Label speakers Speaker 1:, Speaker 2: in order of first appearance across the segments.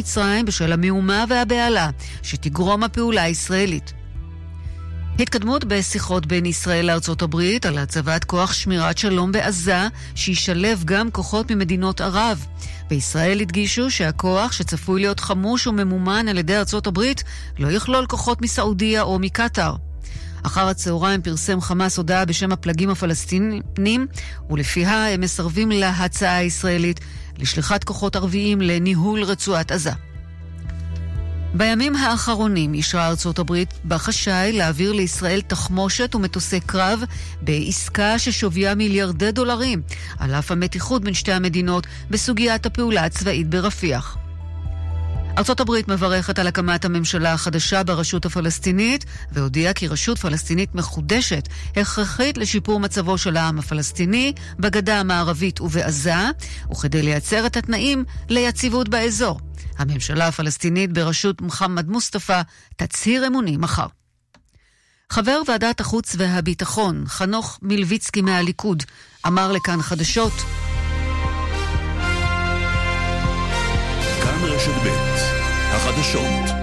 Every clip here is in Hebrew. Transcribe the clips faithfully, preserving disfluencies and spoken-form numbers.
Speaker 1: מצרים בשל המהומה והבעלה שתגרום הפעולה הישראלית. התקדמות בשיחות בין ישראל לארצות הברית על הצבת כוח שמירת שלום בעזה שישלב גם כוחות ממדינות ערב. בישראל הדגישו שהכוח שצפוי להיות חמוש וממומן על ידי ארצות הברית לא יכלול כוחות מסעודיה או מקטר. אחר הצהריים פרסם חמאס הודעה בשם הפלגים הפלסטינים, ולפיה הם מסרבים להצעה הישראלית לשליחת כוחות ערביים לניהול רצועת עזה. בימים האחרונים אישרה ארצות הברית בחשאי להעביר לישראל תחמושת ומטוסי קרב בעסקה ששוויה מיליארדי דולרים, על אף המתיחות בין שתי המדינות בסוגיית הפעולה הצבאית ברפיח. ארצות הברית מברכת על הקמת הממשלה החדשה ברשות הפלסטינית, והודיעה כי רשות פלסטינית מחודשת הכרחית לשיפור מצבו של העם הפלסטיני בגדה המערבית ובעזה, וכדי לייצר את התנאים ליציבות באזור. הממשלה הפלסטינית בראשות מוחמד מוסטפא תצהיר אמונים מחר. חבר ועדת החוץ והביטחון חנוך מילביצקי מהליכוד אמר לכאן חדשות:
Speaker 2: כאן רשת ב' החדשות.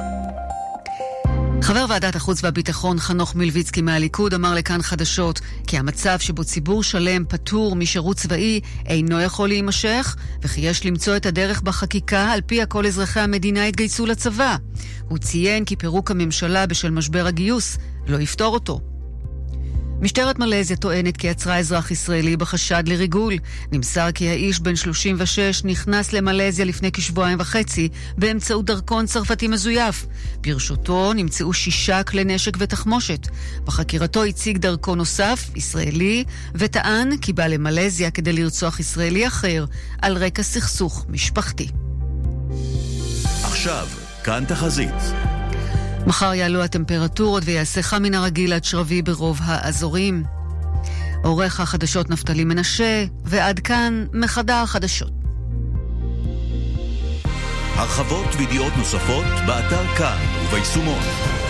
Speaker 1: חבר ועדת החוץ והביטחון חנוך מילביצקי מהליכוד אמר לכאן חדשות כי המצב שבו ציבור שלם פטור משירות צבאי אינו יכול להימשך, וכי יש למצוא את הדרך בחקיקה על פי כל אזרחי המדינה יתגייסו לצבא. הוא ציין כי פירוק הממשלה בשל משבר הגיוס לא יפתור אותו. משטרת מלזיה טוענת כי עצרה אזרח ישראלי בחשד לריגול. נמסר כי האיש בן שלושים ושש נכנס למלזיה לפני כשבועיים וחצי באמצעות דרכון צרפתי מזויף. ברשותו נמצאו שישה כלי נשק ותחמושת. בחקירתו הציג דרכון נוסף, ישראלי, וטען כי בא למלזיה כדי לרצוח ישראלי אחר על רקע סכסוך משפחתי.
Speaker 2: עכשיו, כאן תחזית.
Speaker 1: מחר יעלו הטמפרטורות ויעשה חם מן הרגיל עד שרבי ברוב האזורים. עורך החדשות נפתלי מנשה, ועד כאן מחדר החדשות.
Speaker 2: הרחבות וידיעות נוספות באתר כאן וביישומון.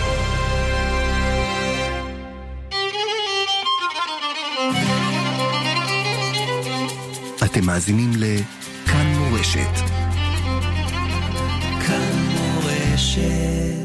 Speaker 3: אתם מאזינים לכאן מורשת. כאן מורשת.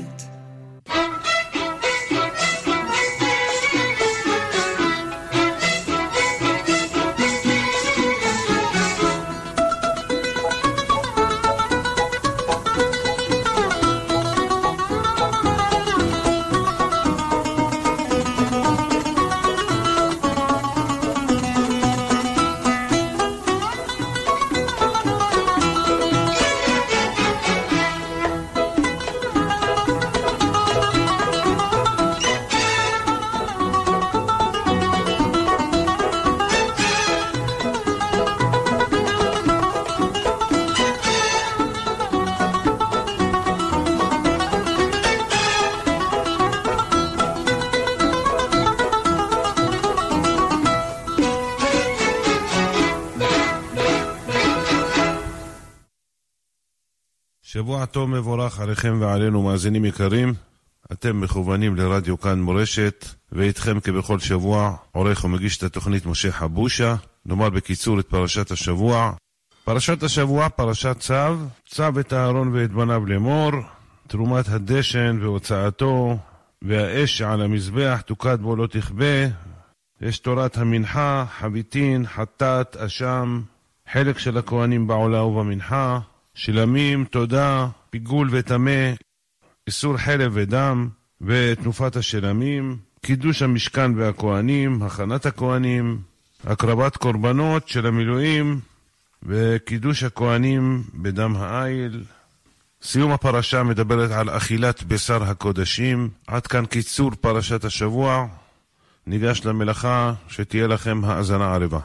Speaker 4: שבוע טוב מבורך עליכם ועלינו מאזינים יקרים. אתם מכוונים לרדיו כאן מורשת, ואיתכם כבכל שבוע עורך ומגיש את התוכנית משה חבושה. נאמר בקיצור את פרשת השבוע. פרשת השבוע, פרשת צו. צו את אהרון ואת בניו לאמור, תרומת הדשן והוצאתו, והאש על המזבח תוקד בו לא תכבה. יש תורת המנחה, חביתין, חטאת, אשם, חלק של הכהנים בעולה ובמנחה, שלמים, תודה, פיגול וטמא, איסור חלב ודם, ותנופת השלמים, קידוש המשכן והכהנים, הכנת הכהנים, הקרבת קורבנות של המילואים, וקידוש הכהנים בדם העיל. סיום הפרשה מדברת על אכילת בשר הקודשים. עד כאן קיצור פרשת השבוע. ניגש למלאכה, שתהיה לכם האזנה ערבה.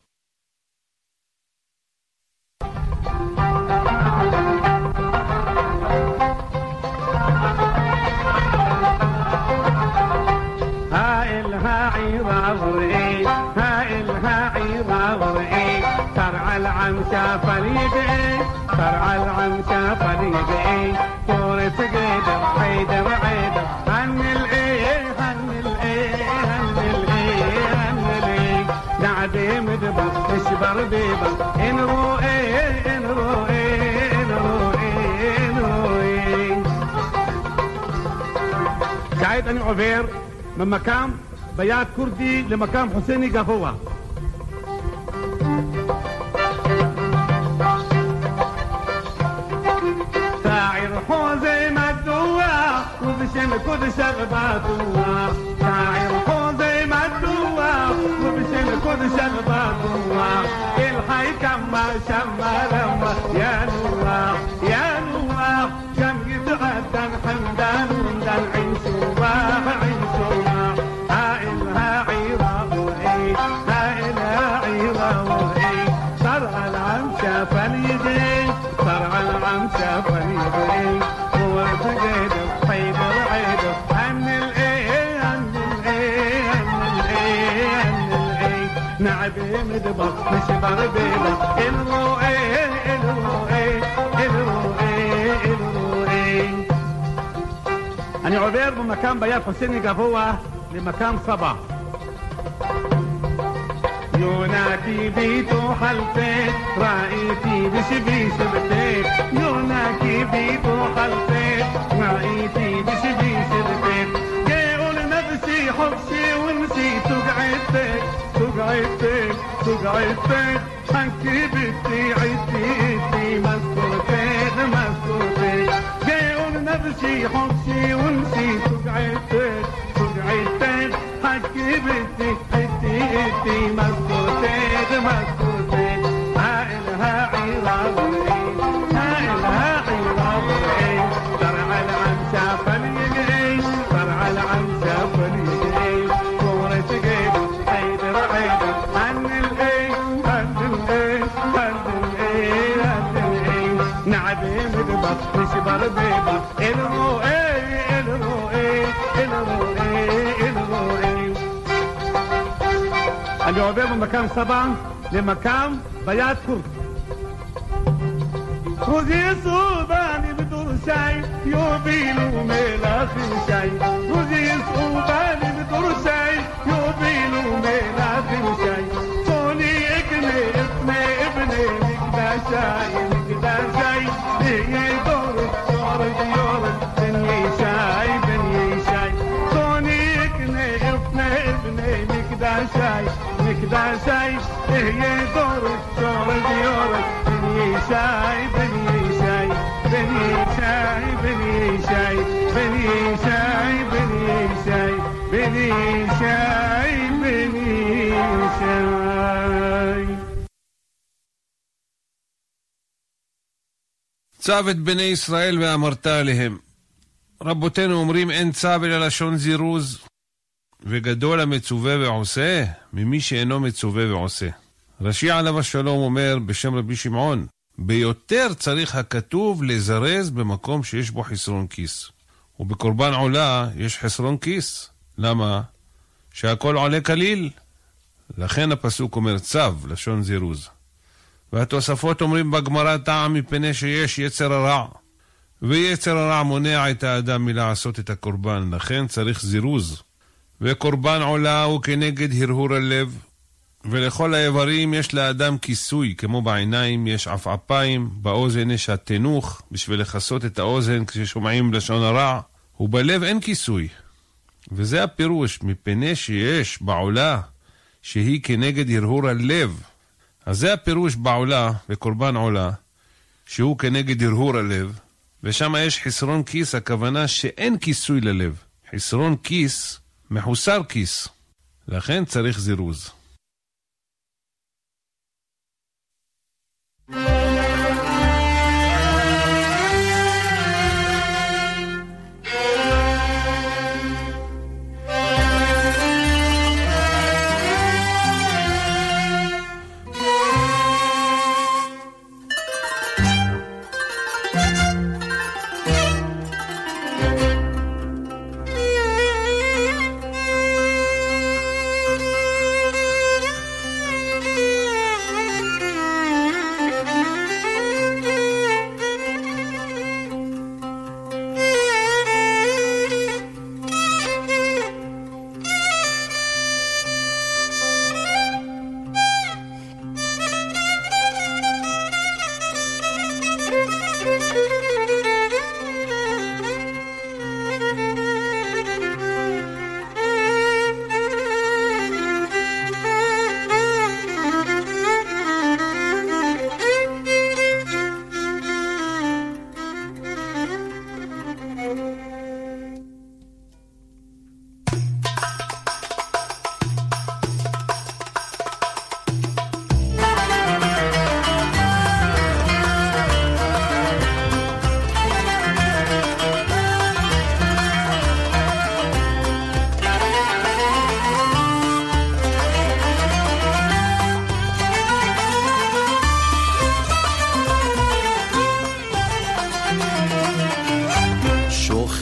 Speaker 5: العمشة فريدة فرع العمشة فريدة كورة قيدة حيدة وعيدة هن الايه هن الايه هن الايه هن الايه نعدي مدبر اشبر بيبر انرو ايه انرو ايه انرو ايه כעת אני עובר ממקם ביד כורדי למקם חוסני גבוה. شاعر حوزي مدوع وبشم كل شغباتوع شاعر حوزي مدوع وبشم كل شغباتوع الحي كما شما لما يا نوع يا نوع كم يتغدن حمدان ودن عيشوا عيشوا هائل هاعيرا وهي هائل هاعيرا وهي صرع العم شافن يدي صرع العم شافن يدي هو تجد حيدر عيدر عن الايه عن الايه عن الايه عن الايه نعبي مدبر مش بربيبه الرؤيه الرؤيه الرؤيه الرؤيه. אני עובר במקם ביד חוסני גבוה למקם סבא. يوناكي بيتو حلفت رأيتي بشبي شبتت يوناكي بيتو حلفت رأيتي بشبي شبتت جاءوا لنفسي حبسي ونسيت تقعدتك تقعدتك تقعدتك حنكي بنتي عدتي عدتي مسكرتك مسكرتك جاءوا لنفسي حبسي ونسيت تقعدتك تقعدتك حنكي بنتي عدتي عدتي مسكرتك مسكرتك هائلها عيرا والعين هائلها عيرا والعين طرع العم شافن يجي طرع العم شافن يجي صورة جيب حيدر عيدر عن الايه عن الايه عن الايه عن الايه نعبي مدبر مش بربيبه الرؤيه الرؤيه الرؤيه الرؤيه. אני עובר במקם סבא למקם ביד כורד. חוזי סובני בדורשי יובילו מלאכים שי חוזי סובני בדורשי יובילו מלאכים שי צוני אקנה אפנה אבנה מקדשי מקדשי תהיה דורת דורת יורת בן ישי בן ישי צוני אקנה אפנה אבנה מקדשי מקדשי תהיה דורת דורת יורת בן ישי בן ישי בן ישי בן ישי בן ישי בן ישי בן ישי בן ישי.
Speaker 6: צב את בני ישראל ואמרת עליהם. רבותינו אומרים אין צב אלא לשון זירוז, וגדול המצווה ועושה ממי שאינו מצווה ועושה. רש"י עליו השלום אומר בשם רבי שמעון, ביותר צריך הכתוב לזרז במקום שיש בו חסרון כיס. ובקורבן עולה יש חסרון כיס. למה? שהכל עולה כליל. לכן הפסוק אומר צב, לשון זירוז. והתוספות אומרים בגמרא טעם מפני שיש יצר הרע. ויצר הרע מונע את האדם מלעשות את הקורבן. לכן צריך זירוז. וקורבן עולה הוא כנגד הרהור הלב. ולכל האיברים יש לאדם כיסוי, כמו בעיניים יש עפעפיים, באוזן יש התנוך, בשביל לחסות את האוזן כששומעים לשון הרע, ובלב אין כיסוי. וזה הפירוש, מפני שיש בעולה, שהיא כנגד הרהור הלב. אז זה הפירוש בעולה, וקורבן עולה, שהוא כנגד הרהור הלב, ושם יש חסרון כיס, הכוונה שאין כיסוי ללב. חסרון כיס, מחוסר כיס. לכן צריך זירוז.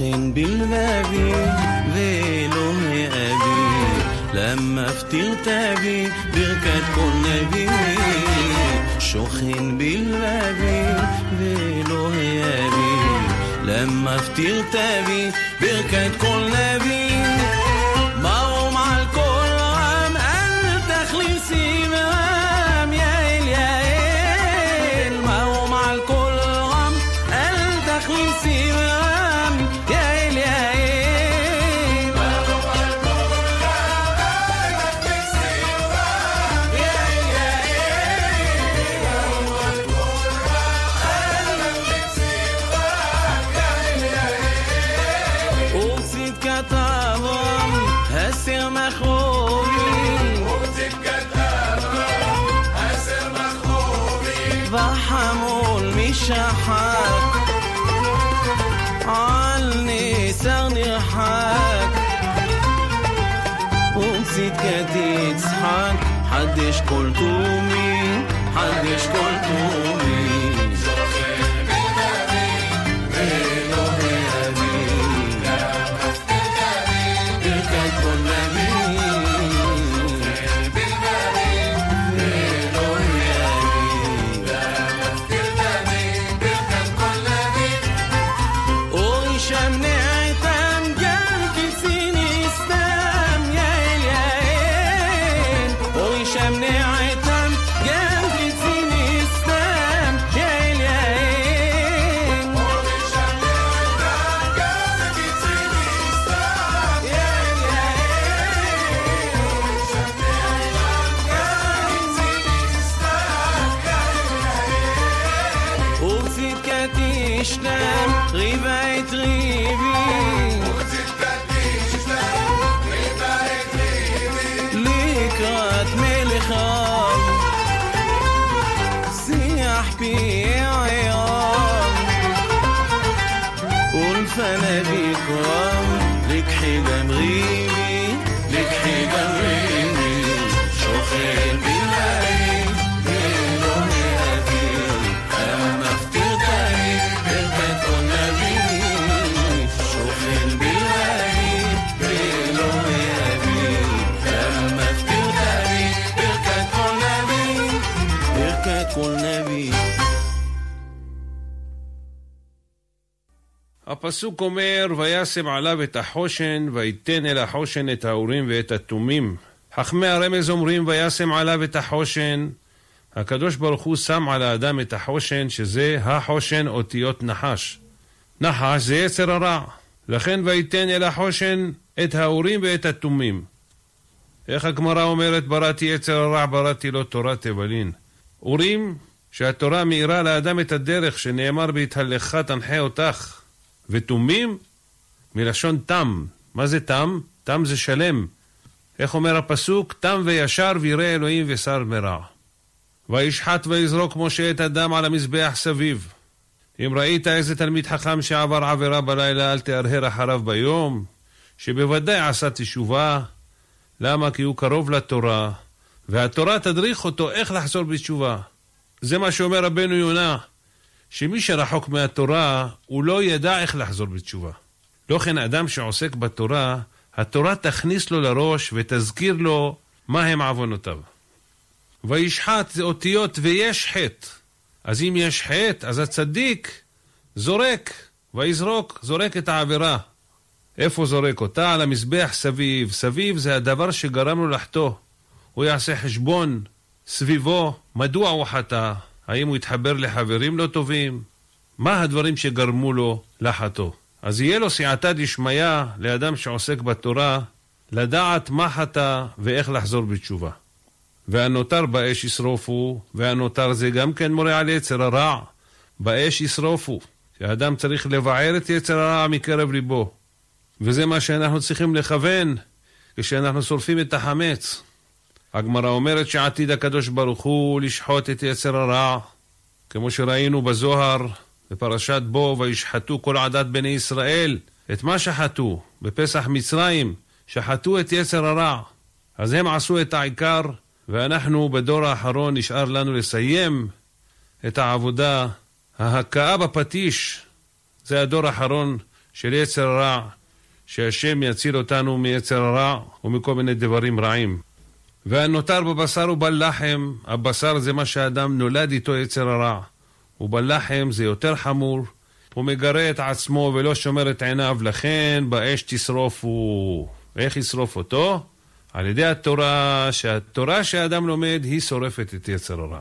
Speaker 7: שוכן בלבבי ואלוהי אבי, למה אפתיר תביא ברכת כל נביא. שוכן בלבבי ואלוהי אבי, למה אפתיר תביא ברכת כל נביא. מרום על כל רם אל תכליל סימם, יעל יעל. מרום על כל רם אל תכליל סימם, יעל יעל. מרום על כל רם אל תכליל סימם, יעל יעל. מרום על כל רם אל תכליל סימם, יעל יעל. וצדקת אברהם הסר מחרובי, וצדקת אברהם הסר מחרובי, וחמול משחק על נסר נרחק. וצדקת יצחק חדש כל תומי, חדש כל תומי. שוכן בלבבי ואלוהי אבי, למה אפתיר תביא ברכת כל נביא. שוכן בלבבי ואלוהי אבי, למה אפתיר תביא ברכת כל נביא. אורי שם נעתם גל קיצין הסתם, יעל יעל. אורי שם נעתם גל קיצין הסתם, יעל יעל. אורי שם נעתם גל קיצין הסתם, יעל יעל. אורי שם נעתם גל קיצין הסתם, יעל יעל. וצדקת ישתם ריבה את ריבי, וצדקת ישתם ריבה את ריבי, לקראת מלך רב שיח פי עירם, ולפני בקרם לקחי גם ריבי, לקחי גם ריבי. שוכן בלבבי ואלוהי אבי, למה אפתיר תביא ברכת כל נביא. שוכן בלבבי ואלוהי אבי, למה אפתיר תביא ברכת כל נביא, ברכת כל נביא.
Speaker 6: הפסוק אומר, וישם עליו את החושן, ויתן אל החושן את האורים ואת התומים. חכמי הרמז אומרים, וישם עליו את החושן. הקדוש ברוך הוא שם על האדם את החושן, שזה החושן אותיות נחש. נחש זה יצר הרע. לכן ויתן אל החושן את האורים ואת התומים. איך הגמרא אומרת, בראתי יצר הרע, בראתי לו תורת תבלין. אורים, שהתורה מאירה לאדם את הדרך, שנאמר בהתהלך תנחה אותך. ותומים, מלשון תם. מה זה תם? תם זה שלם. איך אומר הפסוק? תם וישר וירא אלוהים ושר מרע. וישחט ויזרוק משה את הדם על המזבח סביב. אם ראית איזה תלמיד חכם שעבר עבירה בלילה, אל תהרהר אחריו ביום, שבוודאי עשה תשובה. למה? כי הוא קרוב לתורה, והתורה תדריך אותו איך לחזור בתשובה. זה מה שאומר רבנו יונה, שמי שרחוק מהתורה, הוא לא ידע איך לחזור בתשובה. לא כן אדם שעוסק בתורה, התורה תכניס לו לראש ותזכיר לו מה הם עוונותיו. וישחט זה אותיות ויש חטא. אז אם יש חטא, אז הצדיק זורק, ויזרוק, זורק את העבירה. איפה זורק אותה? על המזבח סביב. סביב זה הדבר שגרם לו לחטוא. הוא יעשה חשבון סביבו, מדוע הוא חטא? האם הוא יתחבר לחברים לא טובים? מה הדברים שגרמו לו לחטוא? אז יהיה לו סייעתא דשמיא לאדם שעוסק בתורה, לדעת מה חטא ואיך לחזור בתשובה. והנותר באש ישרופו, והנותר זה גם כן מורה על יצר הרע, באש ישרופו, שהאדם צריך לבער את יצר הרע מקרב ליבו. וזה מה שאנחנו צריכים לכוון כשאנחנו שורפים את החמץ. הגמרא אומרת שעתיד הקדוש ברוך הוא לשחוט את יצר הרע, כמו שראינו בזוהר בפרשת בו, וישחטו כל עדת בני ישראל. את מה שחטו? בפסח מצרים שחטו את יצר הרע. אז הם עשו את העיקר, ואנחנו בדור האחרון נשאר לנו לסיים את העבודה. ההכאה בפטיש, זה הדור האחרון של יצר הרע, שהשם יציל אותנו מיצר הרע ומכל מיני דברים רעים. והנותר בבשר ובלחם, הבשר זה מה שהאדם נולד איתו יצר הרע, ובלחם זה יותר חמור, הוא מגרה את עצמו ולא שומר את עיניו, לכן באש תשרופו. איך ישרוף אותו? על ידי התורה, שהתורה שהאדם לומד היא שורפת את יצר הרע.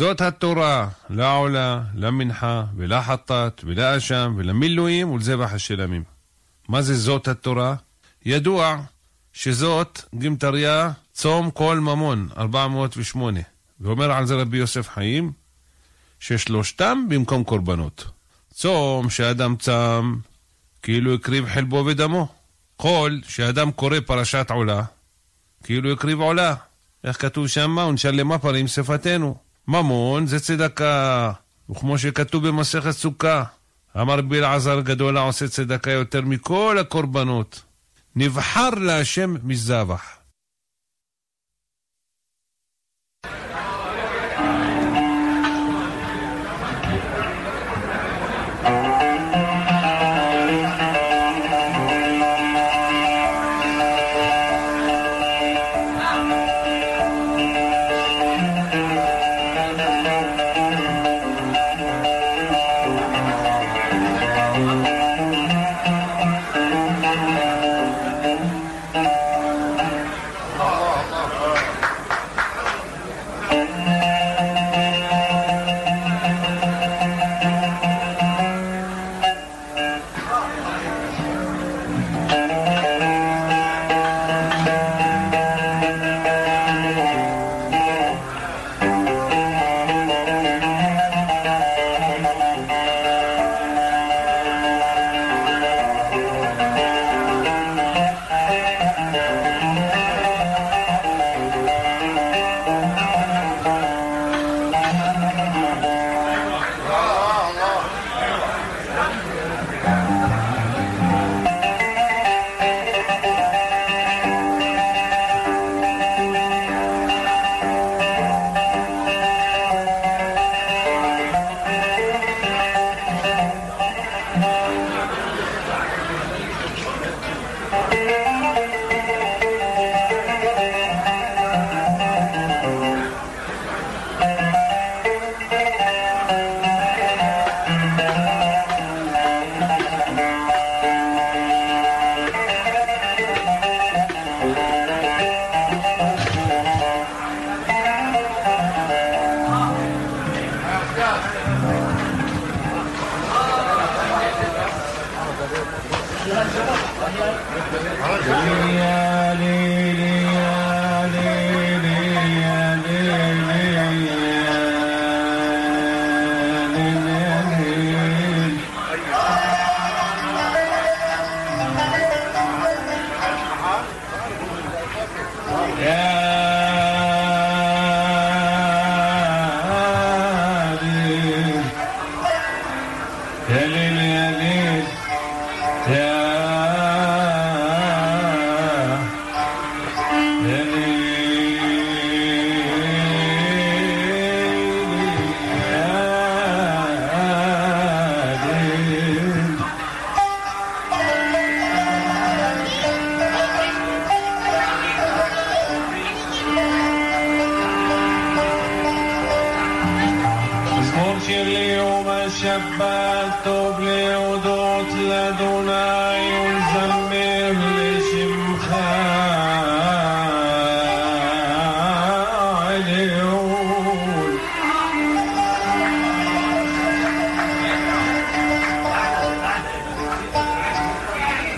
Speaker 6: זאת התורה, לא עולה, לא מנחה, ולא חטאת, ולא אשם, ולא מילואים, ולזבח השלמים. מה זה זאת התורה? ידוע שזאת גמטריה צום כל ממון, ארבע מאות ושמונה. ואומר על זה רבי יוסף חיים, ששלושתם במקום קורבנות. צום שאדם צם, כאילו הקריב חלבו ודמו. חול שאדם קורא פרשת עולה, כאילו הקריב עולה. איך כתוב שם? ונשלם פרים שפתנו. ממון זה צדקה, וכמו שכתוב במסכת סוכה, אמר רבי אלעזר גדול העושה צדקה יותר מכל הקורבנות. נבחר להשם מזבח.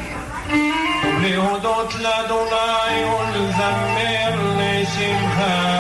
Speaker 8: להודות לאדוני ולזמר לשמך